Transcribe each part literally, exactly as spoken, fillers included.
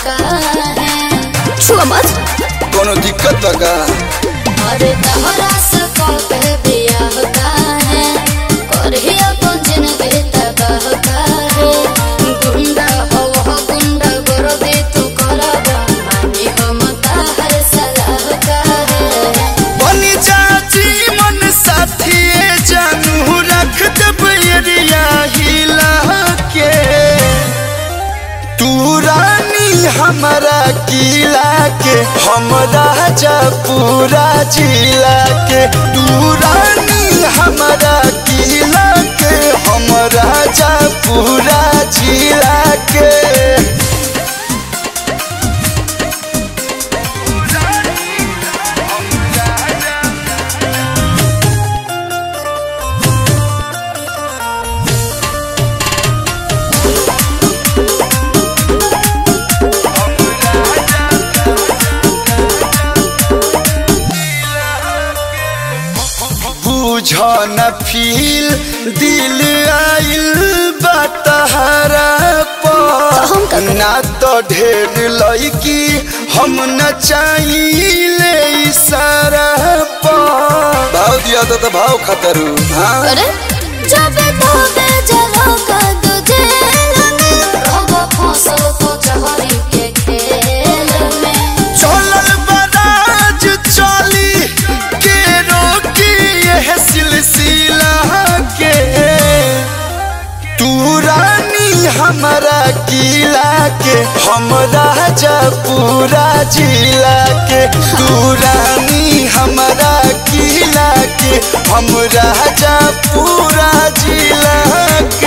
है छुआ मत कोनो दिक्कत लगा अरे तहरा से कब बिया होता है करहिया पंजन बेता कहता है गुंडा हो हो गुंडा कर दे तू करबा मानी हम ताहर सलाह का है बनी चाची मन साथी जानू रख दब एरिया हिला के तू रानी हमारा किला के हम राजा पूरा जिला के तू रानी हमारा किला के हम राजा पूरा जिला के बुझन फील दिल आइल बतहरा पर ना तो ढेर लड़की हम न चाहिए इशारा पर भाव दिया तो, तो भाव खतरू हाँ अरे जब तो बेजलो का तुझे लगे रहो फंसो तो चहरी के खेल में चलल बराज चली के रोकी यह सिलसिला के तू रानी हमारा किला के हम राजा पूरा जिला के तू रानी हमारा किला के हम राजा पूरा जिला के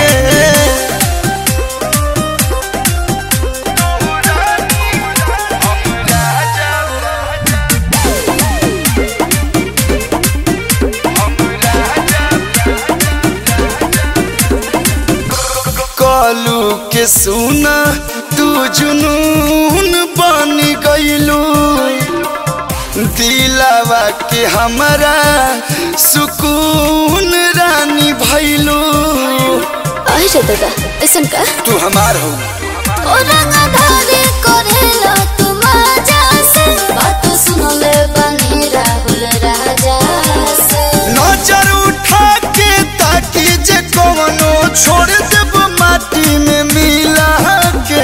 कालू के सुना तू जुनून बन गईलू दिलावा के हमारा सुकून रानी भैलू अरे दादा ऐसन का तू हमार हो ओ रंगधारी करेला तुम आजा से बात सुन ले बनी राहुल राजा से नजर उठा के ताकि जे कवनो छोड़ देब माटी में मिला के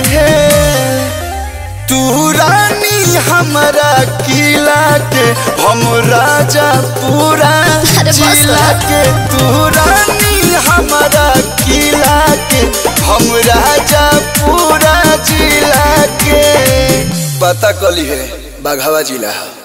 तू रानी हमारा किला के हम राजा पूरा जिला के तू रानी हमारा किला के हम राजा पूरा जिला के पता कली है बाघावा जिला।